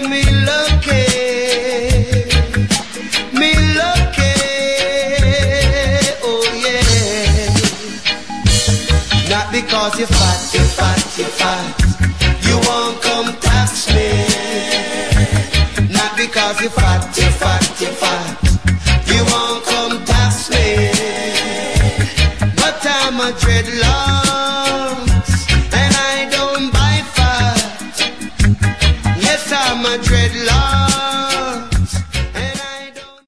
me lucky, oh yeah. Not because you're fat, you won't come tax me. Not because you're fat, you won't come tax me. But I'm a dreadlock.